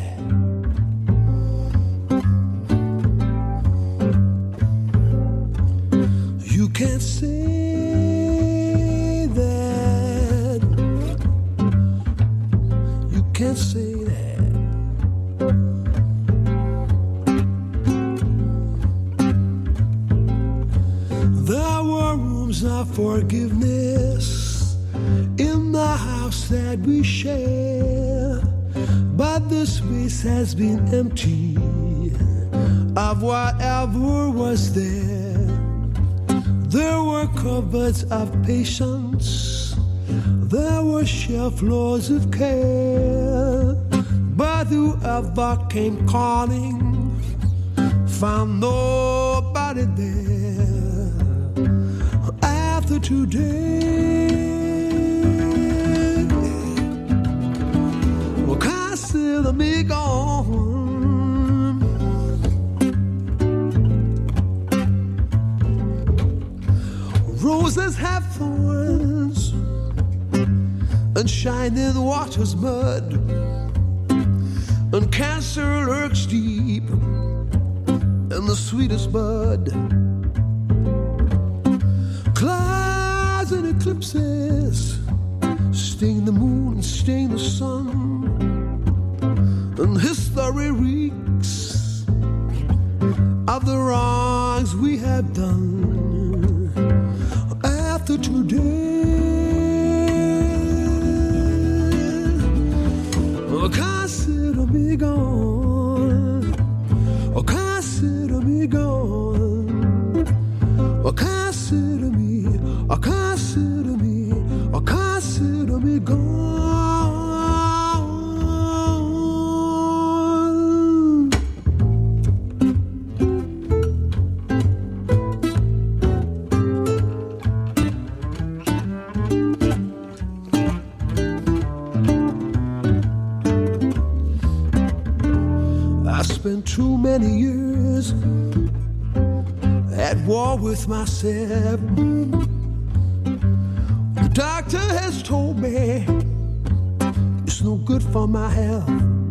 You can't say that. You can't say that. There were rooms of forgiveness in the house that we share, but the space has been empty of whatever was there. There were cupboards of patience, there were shelf floors of care, but whoever came calling found nobody there. After today, well, consider me gone. Roses have thorns and shining water's mud, and cancer lurks deep in the sweetest bud. Clouds and eclipses sting the moon and sting the sun, and history reeks of the wrongs we have done. After today, oh, consider me gone. Oh, consider me gone. Oh, consider me. Oh, consider me. Oh, consider me gone. Spent too many years at war with myself. The doctor has told me it's no good for my health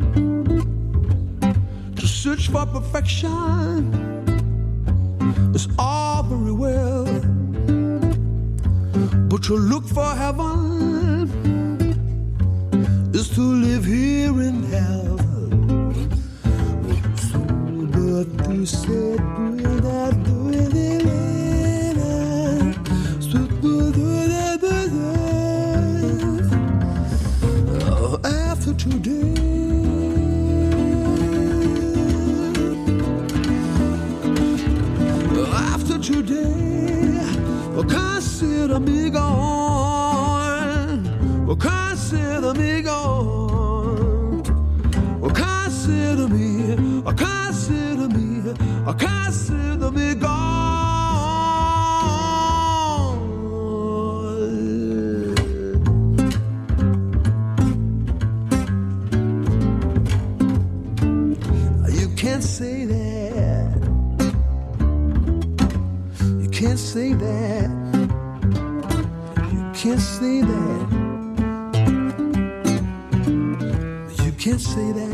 to search for perfection. It's all very well, but to look for heaven is to live here in hell. You said, after today, after today, oh, consider me gone. Oh, consider me gone. Oh, consider me. Oh, consider me. Oh, consider me gone. You can't say that. You can't say that. You can't say that. You can't say that.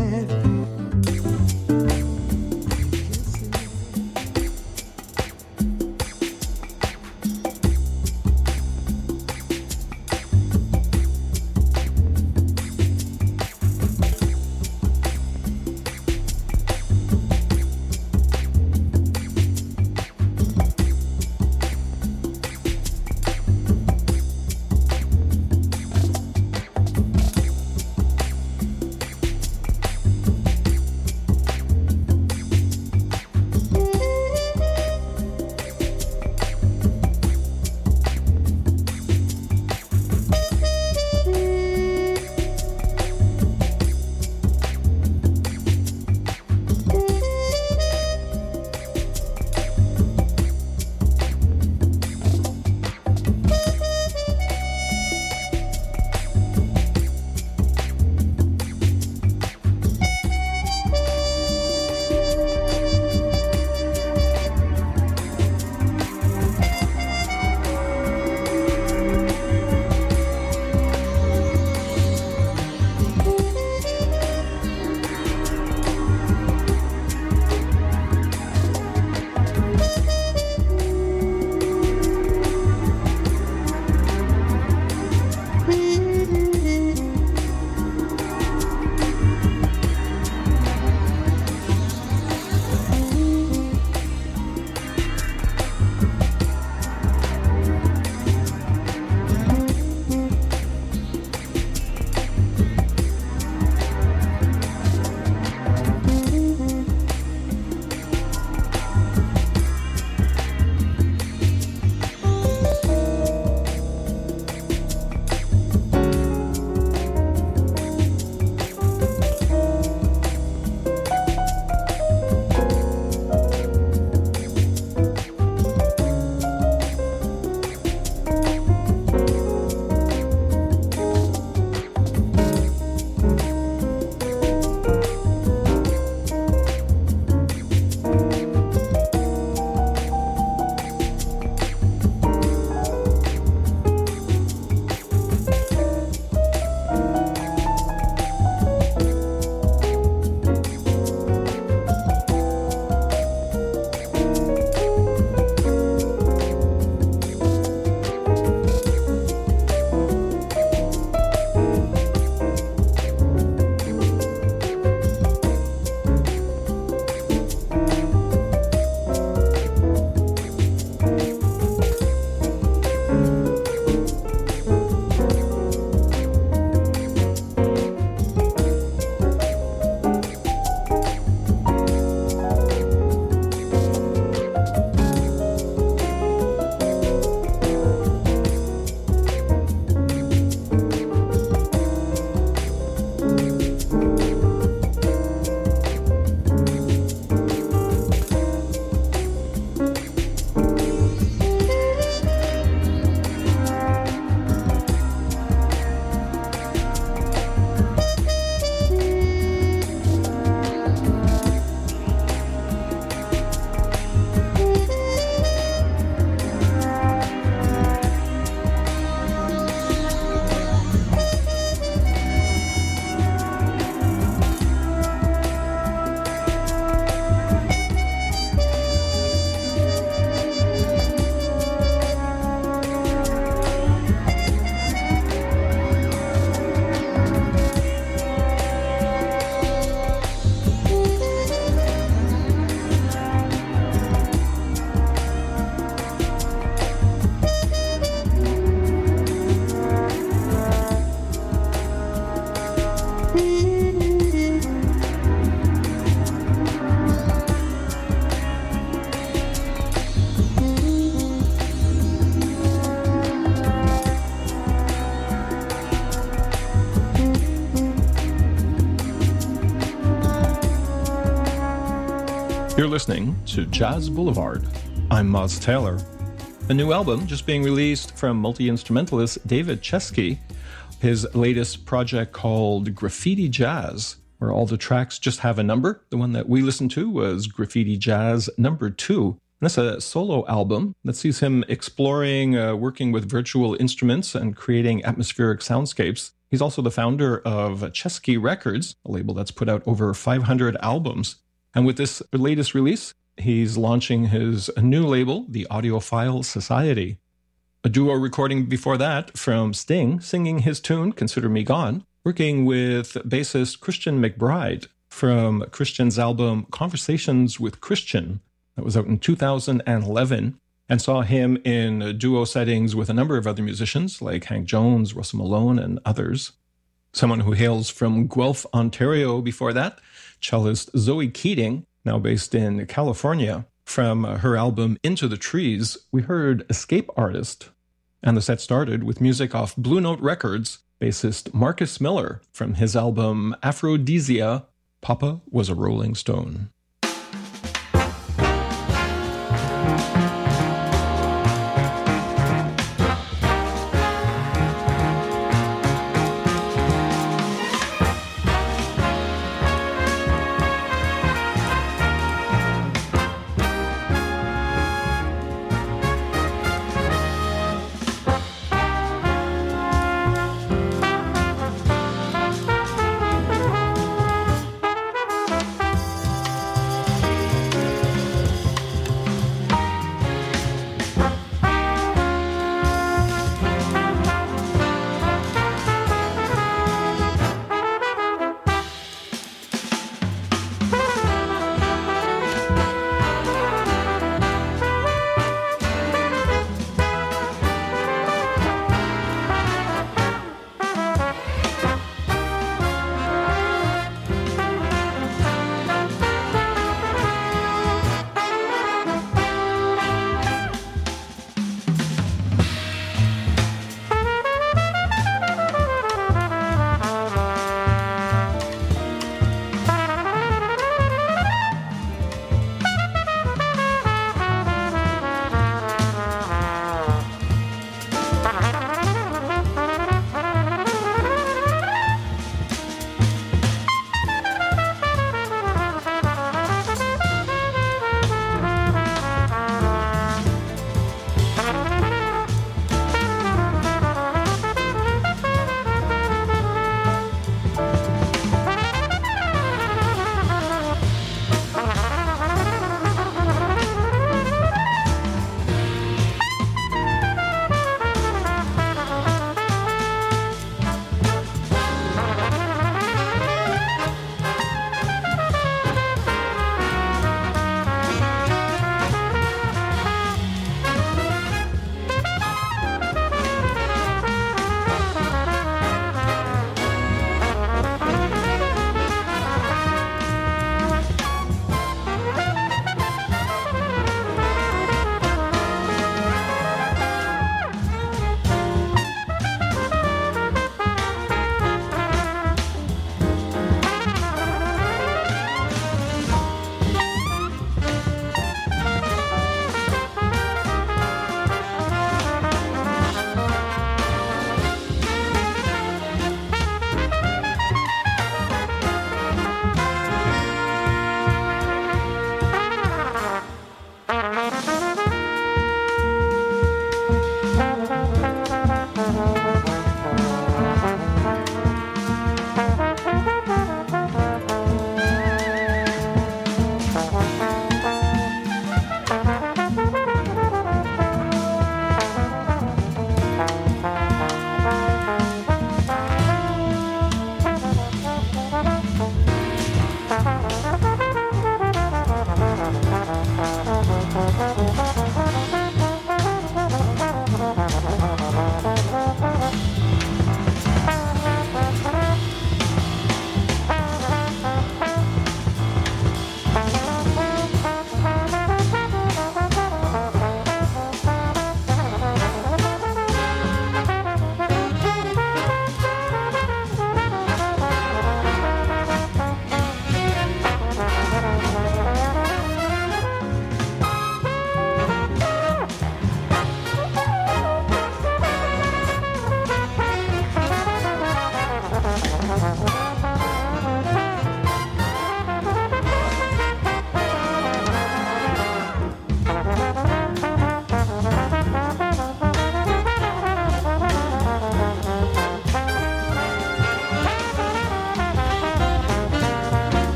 You're listening to Jazz Boulevard. I'm Moz Taylor. A new album just being released from multi-instrumentalist David Chesky, his latest project called Graffiti Jazz, where all the tracks just have a number. The one that we listened to was Graffiti Jazz number 2. And that's a solo album that sees him exploring working with virtual instruments and creating atmospheric soundscapes. He's also the founder of Chesky Records, a label that's put out over 500 albums. And with this latest release, he's launching his new label, the Audiophile Society. A duo recording before that from Sting, singing his tune, Consider Me Gone, working with bassist Christian McBride from Christian's album Conversations with Christian. That was out in 2011, and saw him in duo settings with a number of other musicians like Hank Jones, Russell Malone, and others. Someone who hails from Guelph, Ontario before that, cellist Zoe Keating, now based in California. From her album Into the Trees, we heard Escape Artist. And the set started with music off Blue Note Records, bassist Marcus Miller from his album Aphrodisia, Papa Was a Rolling Stone.